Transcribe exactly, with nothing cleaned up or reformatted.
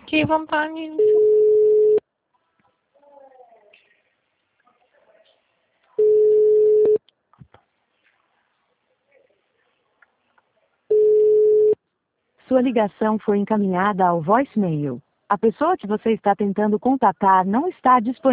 Que vontade. Sua ligação foi encaminhada ao voicemail. A pessoa que você está tentando contatar não está disponível.